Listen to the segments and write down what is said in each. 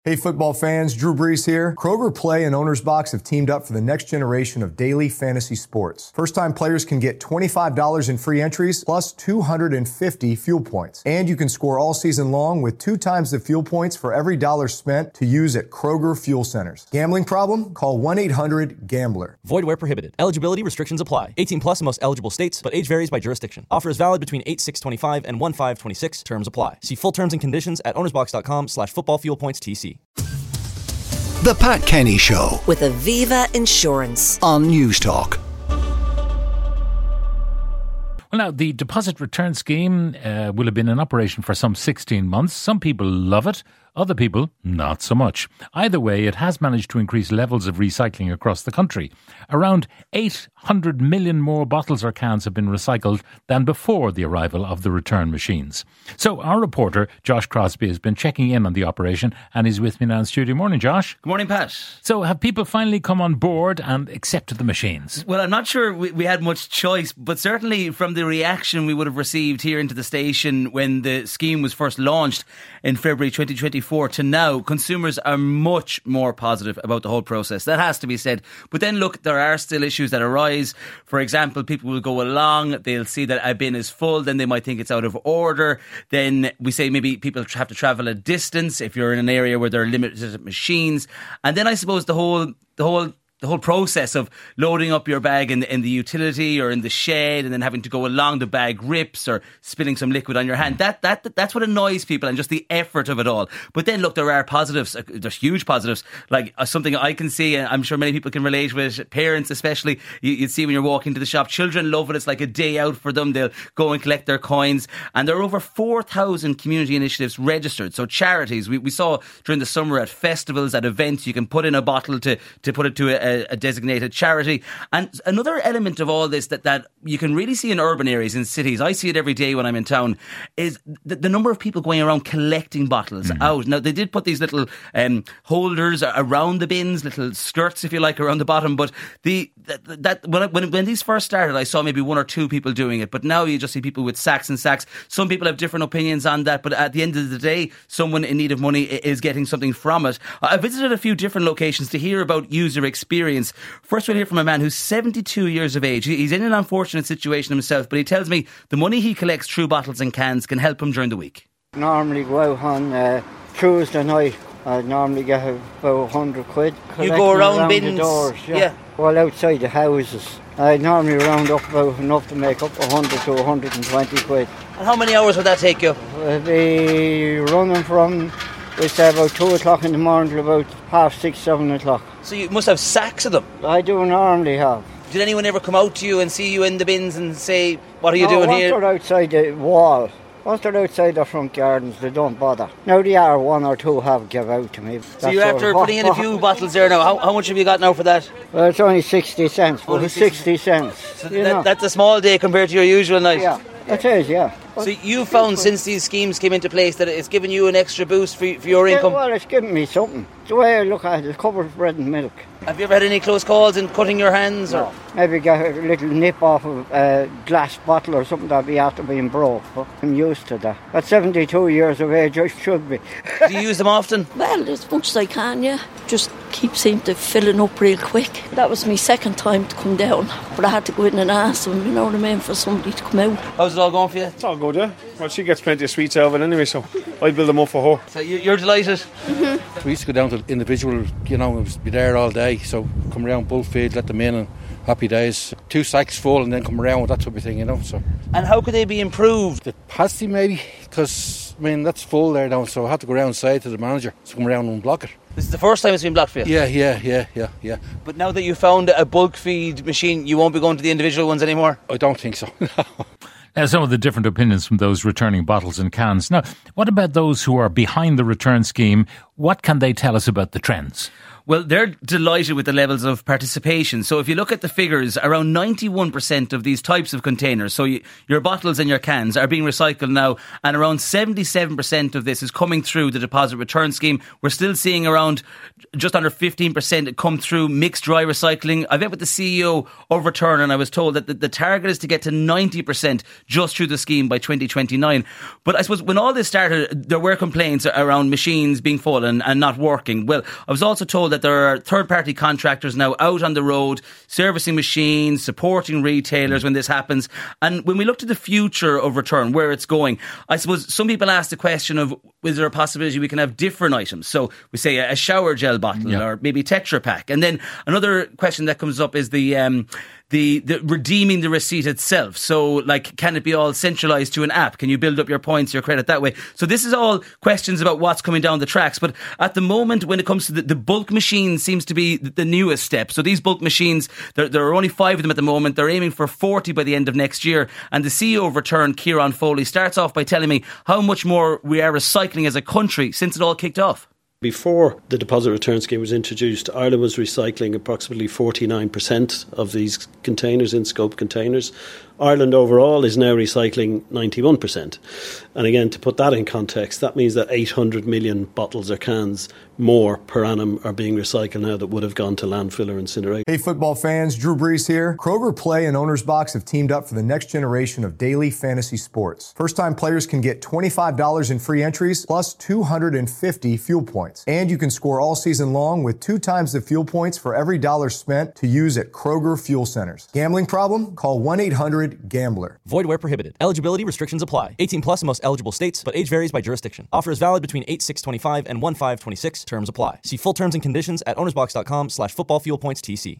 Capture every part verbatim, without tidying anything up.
Hey football fans, Drew Brees here. Kroger Play and Owner's Box have teamed up for the next generation of daily fantasy sports. First-time players can get twenty-five dollars in free entries plus two hundred fifty fuel points. And you can score all season long with two times the fuel points for every dollar spent to use at Kroger Fuel Centers. Gambling problem? Call one eight hundred gambler. Void where prohibited. Eligibility restrictions apply. eighteen plus in most eligible states, but age varies by jurisdiction. Offer is valid between eight six twenty-five and one five twenty-six. Terms apply. See full terms and conditions at ownersbox.com slash football fuel points TC. The Pat Kenny Show with Aviva Insurance on News Talk. Well, now, the deposit return scheme uh, will have been in operation for some sixteen months. Some people love it. Other people, not so much. Either way, it has managed to increase levels of recycling across the country. Around eight hundred million more bottles or cans have been recycled than before the arrival of the return machines. So our reporter, Josh Crosby, has been checking in on the operation and is with me now in studio. Morning, Josh. Good morning, Pat. So have people finally come on board and accepted the machines? Well, I'm not sure we, we had much choice, but certainly from the reaction we would have received here into the station when the scheme was first launched in February twenty twenty-four to now, consumers are much more positive about the whole process. That has to be said. But then look, there are still issues that arise. For example, people will go along, they'll see that a bin is full, then they might think it's out of order. Then we say maybe people have to travel a distance if you're in an area where there are limited machines. And then I suppose the whole the whole the whole process of loading up your bag in the, in the utility or in the shed and then having to go along, the bag rips or spilling some liquid on your hand. That that that's what annoys people, and just the effort of it all. But then look, there are positives. There's huge positives. Like uh, something I can see, and I'm sure many people can relate with, parents especially, you, you'd see when you're walking to the shop, children love it. It's like a day out for them. They'll go and collect their coins. And there are over four thousand community initiatives registered. So charities, we, we saw during the summer at festivals, at events, you can put in a bottle to, to put it to a, a designated charity. And another element of all this that, that you can really see in urban areas, in cities, I see it every day when I'm in town, is the, the number of people going around collecting bottles mm-hmm. out. Now, they did put these little um, holders around the bins, little skirts, if you like, around the bottom. But the that, that when, when, when these first started, I saw maybe one or two people doing it. But now you just see people with sacks and sacks. Some people have different opinions on that. But at the end of the day, someone in need of money is getting something from it. I visited a few different locations to hear about user experience. First, we'll hear from a man who's seventy-two years of age. He's in an unfortunate situation himself, but he tells me the money he collects through bottles and cans can help him during the week. Normally go out on uh, Tuesday night. I normally get about one hundred quid. You go around, around bins? The doors, yeah. yeah. Well, outside the houses. I normally round up about enough to make up one hundred to one hundred twenty quid. And how many hours would that take you? I'll be running from, we say, about two o'clock in the morning to about half six, seven o'clock. So you must have sacks of them? I do normally have. Did anyone ever come out to you and see you in the bins and say, what are you no, doing once here? They're outside the wall. Once they're outside the front gardens, they don't bother. Now they are, one or two have give out to me. So you're after putting in a few bottles there now. How, how much have you got now for that? Well, it's only sixty cents. Only sixty cents. So that, that's a small day compared to your usual night? Yeah, it is, yeah. So you found since these schemes came into place that it's given you an extra boost for, for your income? Yeah, well, it's given me something. The way I look at it, it's covered bread and milk. Have you ever had any close calls in cutting your hands? No. Or? Maybe get a little nip off of a glass bottle or something that'd be after being broke. But I'm used to that. At seventy-two years of age, I should be. Do you use them often? Well, as much as I can, yeah. Just keep seeming to filling up real quick. That was my second time to come down, but I had to go in and ask them, you know what I mean, for somebody to come out. How's it all going for you? It's all good, yeah. Well, she gets plenty of sweets out of it anyway, so I build them up for her. So you're delighted? Mm-hmm. We used to go down to individual, you know, and be there all day, so come around Bullfield, let them in, and happy days. Two sacks full and then come around with that type of thing, you know. So. And how could they be improved? The pasty maybe, because, I mean, that's full there now, so I had to go around and say to the manager to come around and block it. This is the first time it's been blocked for you? Yeah, yeah, yeah, yeah, yeah. But now that you found a bulk feed machine, you won't be going to the individual ones anymore? I don't think so, Now, some of the different opinions from those returning bottles and cans. Now, what about those who are behind the return scheme? What can they tell us about the trends? Well, they're delighted with the levels of participation. So if you look at the figures, around ninety-one percent of these types of containers, so you, your bottles and your cans, are being recycled now, and around seventy-seven percent of this is coming through the deposit return scheme. We're still seeing around just under fifteen percent come through mixed dry recycling. I met with the C E O of Return, and I was told that the, the target is to get to ninety percent just through the scheme by twenty twenty-nine. But I suppose when all this started, there were complaints around machines being full and, and not working. Well, I was also told that there are third-party contractors now out on the road, servicing machines, supporting retailers when this happens. And when we look to the future of Return, where it's going, I suppose some people ask the question of, is there a possibility we can have different items? So we say a shower gel bottle, yeah, or maybe Tetra Pak. And then another question that comes up is the um, the, the redeeming the receipt itself. So, like, can it be all centralised to an app? Can you build up your points, your credit that way? So this is all questions about what's coming down the tracks. But at the moment, when it comes to the, the bulk machine, seems to be the newest step. So these bulk machines, there, there are only five of them at the moment. They're aiming for forty by the end of next year. And the C E O of Return, Kieran Foley, starts off by telling me how much more we are recycling as a country since it all kicked off. Before the deposit return scheme was introduced, Ireland was recycling approximately forty-nine percent of these containers, in scope containers. Ireland overall is now recycling ninety-one percent. And again, to put that in context, that means that eight hundred million bottles or cans more per annum are being recycled now that would have gone to landfill or incineration. Hey football fans, Drew Brees here. Kroger Play and Owner's Box have teamed up for the next generation of daily fantasy sports. First-time players can get twenty-five dollars in free entries plus two hundred fifty fuel points. And you can score all season long with two times the fuel points for every dollar spent to use at Kroger Fuel Centers. Gambling problem? Call one eight hundred gambler. Void where prohibited. Eligibility restrictions apply. eighteen plus in most eligible states, but age varies by jurisdiction. Offer is valid between eight six twenty-five and one five twenty-six. Terms apply. See full terms and conditions at ownersbox.com slash football fuel points TC.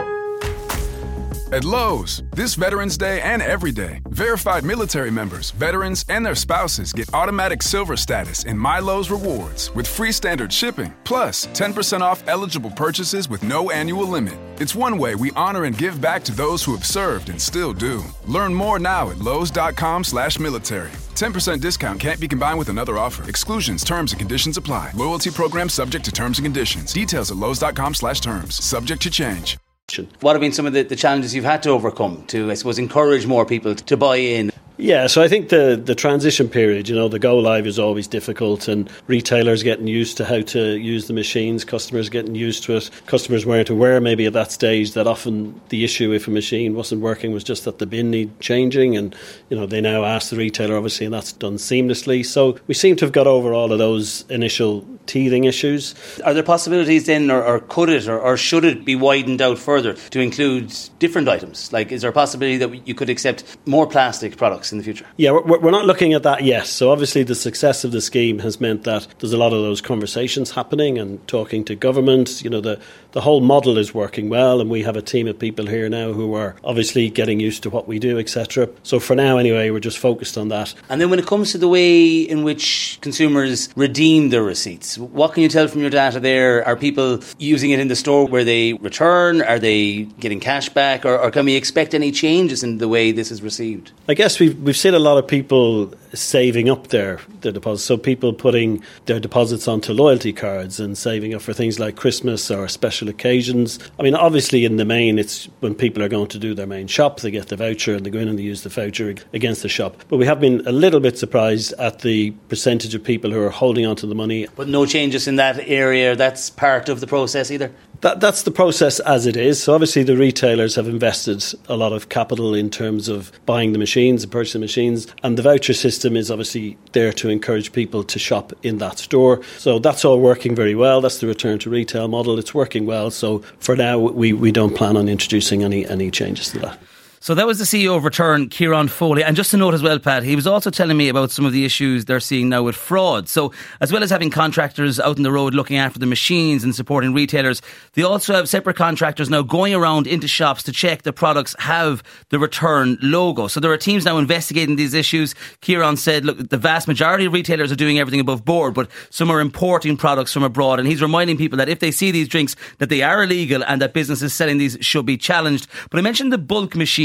At Lowe's, this Veterans Day and every day, verified military members, veterans, and their spouses get automatic silver status in My Lowe's Rewards with free standard shipping, plus ten percent off eligible purchases with no annual limit. It's one way we honor and give back to those who have served and still do. Learn more now at lowes.com slash military. ten percent discount can't be combined with another offer. Exclusions, terms, and conditions apply. Loyalty program subject to terms and conditions. Details at lowes.com slash terms. Subject to change. What have been some of the, the challenges you've had to overcome to, I suppose, encourage more people to buy in? Yeah, so I think the, the transition period, you know, the go live is always difficult, and retailers getting used to how to use the machines, customers getting used to it, customers weren't aware maybe at that stage that often the issue if a machine wasn't working was just that the bin need changing, and, you know, they now ask the retailer obviously, and that's done seamlessly. So we seem to have got over all of those initial teething issues. Are there possibilities then, or, or could it, or, or should it be widened out further to include different items? Like, is there a possibility that you could accept more plastic products in the future? Yeah, we're, we're not looking at that yet. So obviously the success of the scheme has meant that there's a lot of those conversations happening and talking to government. You know, the, the whole model is working well, and we have a team of people here now who are obviously getting used to what we do, et cetera. So for now anyway, we're just focused on that. And then when it comes to the way in which consumers redeem their receipts, what can you tell from your data there? Are people using it in the store where they return? Are they getting cash back? Or, or can we expect any changes in the way this is received? I guess we've we've seen a lot of people saving up their, their deposits. So people putting their deposits onto loyalty cards and saving up for things like Christmas or special occasions. I mean, obviously in the main, it's when people are going to do their main shop, they get the voucher and they go in and they use the voucher against the shop. But we have been a little bit surprised at the percentage of people who are holding onto the money. But no changes in that area, that's part of the process either? That, that's the process as it is. So obviously the retailers have invested a lot of capital in terms of buying the machines and purchasing machines, and the voucher system is obviously there to encourage people to shop in that store. So that's all working very well. That's the return to retail model. It's working well. So for now, we, we don't plan on introducing any, any changes to that. So that was the C E O of Return, Kieran Foley. And just to note as well, Pat, he was also telling me about some of the issues they're seeing now with fraud. So as well as having contractors out on the road looking after the machines and supporting retailers, they also have separate contractors now going around into shops to check the products have the Return logo. So there are teams now investigating these issues. Kieran said, look, the vast majority of retailers are doing everything above board, but some are importing products from abroad. And he's reminding people that if they see these drinks, that they are illegal and that businesses selling these should be challenged. But I mentioned the bulk machine.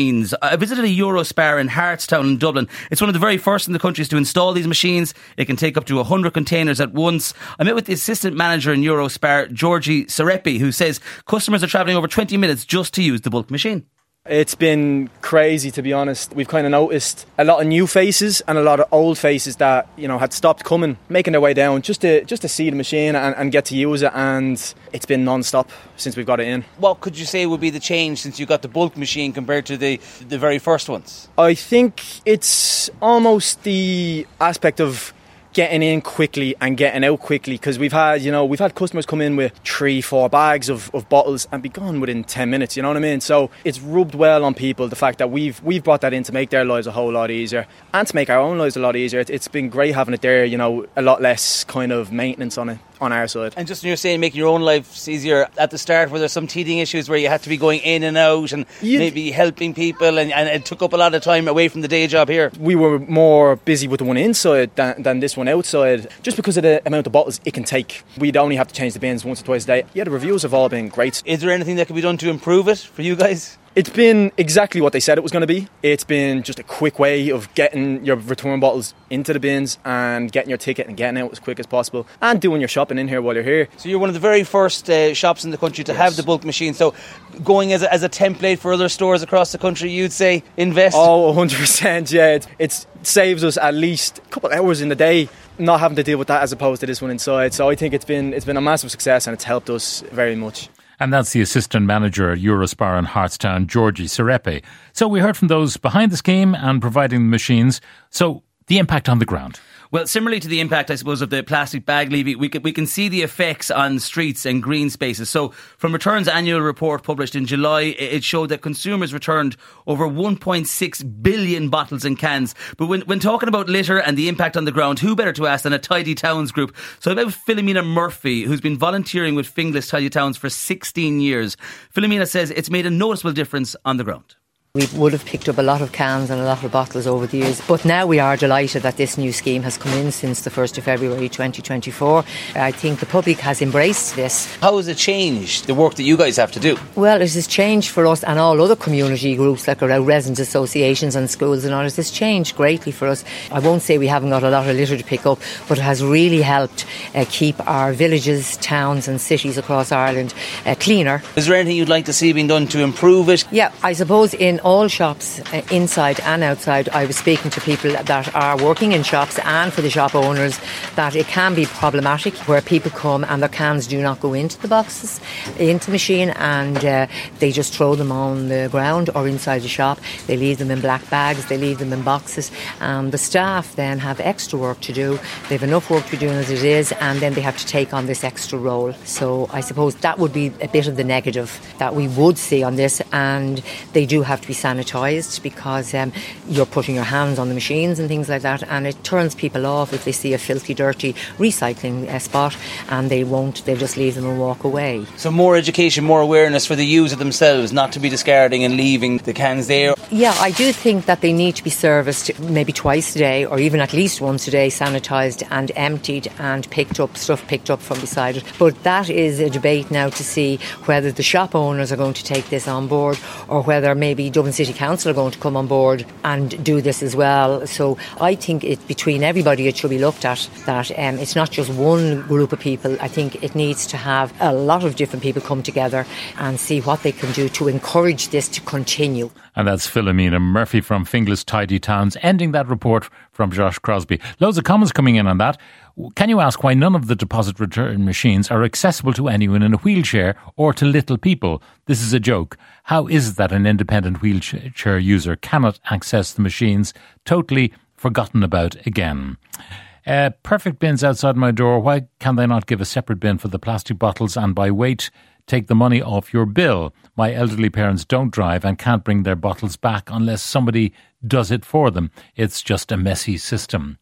machines. I visited a Eurospar in Hartstown in Dublin. It's one of the very first in the countries to install these machines. It can take up to one hundred containers at once. I met with the assistant manager in Eurospar, Georgie Sarepi, who says customers are travelling over twenty minutes just to use the bulk machine. It's been crazy, to be honest. We've kind of noticed a lot of new faces and a lot of old faces that, you know, had stopped coming, making their way down just to just to see the machine and, and get to use it, and it's been non-stop since we've got it in. What could you say would be the change since you got the bulk machine compared to the, the very first ones? I think it's almost the aspect of getting in quickly and getting out quickly, because we've had, you know, we've had customers come in with three, four bags of, of bottles and be gone within ten minutes, you know what I mean? So it's rubbed well on people, the fact that we've we've brought that in to make their lives a whole lot easier and to make our own lives a lot easier. It, it's been great having it there, you know, a lot less kind of maintenance on it on our side. And just when you're saying making your own life easier, at the start were there some teething issues where you had to be going in and out and You'd, maybe helping people, and, and it took up a lot of time away from the day job here? We were more busy with the one inside than, than this one outside, just because of the amount of bottles it can take. We'd only have to change the bins once or twice a day. Yeah, the reviews have all been great. Is there anything that can be done to improve it for you guys? It's been exactly what they said it was going to be. It's been just a quick way of getting your return bottles into the bins and getting your ticket and getting out as quick as possible and doing your shopping in here while you're here. So you're one of the very first uh, shops in the country to yes. have the bulk machine. So going as a, as a template for other stores across the country, you'd say invest? Oh, one hundred percent, yeah. It it's, it saves us at least a couple of hours in the day not having to deal with that as opposed to this one inside. So I think it's been it's been a massive success and it's helped us very much. And that's the assistant manager at Eurospar in Hartstown, Georgie Sarepi. So we heard from those behind the scheme and providing the machines. So the impact on the ground. Well, similarly to the impact, I suppose, of the plastic bag levy, we can, we can see the effects on streets and green spaces. So from Return's annual report published in July, it showed that consumers returned over one point six billion bottles and cans. But when, when talking about litter and the impact on the ground, who better to ask than a Tidy Towns group? So about Philomena Murphy, who's been volunteering with Finglas Tidy Towns for sixteen years. Philomena says it's made a noticeable difference on the ground. We would have picked up a lot of cans and a lot of bottles over the years, but now we are delighted that this new scheme has come in since the first of February twenty twenty-four. I think the public has embraced this. How has it changed the work that you guys have to do? Well, it has changed for us and all other community groups like our residents associations and schools and all. It has changed greatly for us. I won't say we haven't got a lot of litter to pick up, but it has really helped uh, keep our villages, towns and cities across Ireland uh, cleaner. Is there anything you'd like to see being done to improve it? Yeah, I suppose in all shops, uh, inside and outside, I was speaking to people that are working in shops and for the shop owners that it can be problematic where people come and their cans do not go into the boxes, into the machine, and uh, they just throw them on the ground or inside the shop. They leave them in black bags, they leave them in boxes, and the staff then have extra work to do. They have enough work to be doing as it is, and then they have to take on this extra role. So I suppose that would be a bit of the negative that we would see on this, and they do have to be sanitized because um, you're putting your hands on the machines and things like that, and it turns people off if they see a filthy, dirty recycling uh, spot, and they won't, they'll just leave them and walk away. So more education, more awareness for the user themselves, not to be discarding and leaving the cans there. Yeah, I do think that they need to be serviced maybe twice a day or even at least once a day, sanitised and emptied and picked up, stuff picked up from beside it. But that is a debate now to see whether the shop owners are going to take this on board or whether maybe Dublin City Council are going to come on board and do this as well. So I think it, between everybody it should be looked at, that um, it's not just one group of people. I think it needs to have a lot of different people come together and see what they can do to encourage this to continue. And that's Philomena Murphy from Finglas Tidy Towns, ending that report from Josh Crosby. Loads of comments coming in on that. Can you ask why none of the deposit return machines are accessible to anyone in a wheelchair or to little people? This is a joke. How is it that an independent wheelchair user cannot access the machines? Totally forgotten about again. Uh, perfect bins outside my door. Why can they not give a separate bin for the plastic bottles and by weight take the money off your bill? My elderly parents don't drive and can't bring their bottles back unless somebody does it for them. It's just a messy system.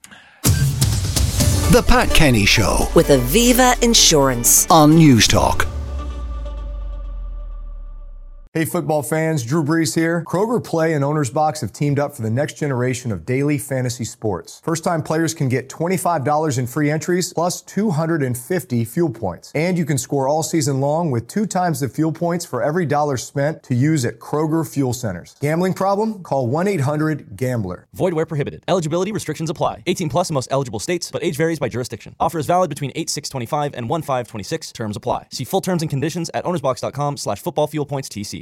The Pat Kenny Show with Aviva Insurance on News Talk. Hey football fans, Drew Brees here. Kroger Play and Owner's Box have teamed up for the next generation of daily fantasy sports. First-time players can get twenty-five dollars in free entries plus two hundred fifty fuel points. And you can score all season long with two times the fuel points for every dollar spent to use at Kroger Fuel Centers. Gambling problem? Call one eight hundred gambler. Void where prohibited. Eligibility restrictions apply. eighteen plus in most eligible states, but age varies by jurisdiction. Offer is valid between eight six twenty-five and one five twenty-six. Terms apply. See full terms and conditions at ownersbox dot com slash football fuel points T C.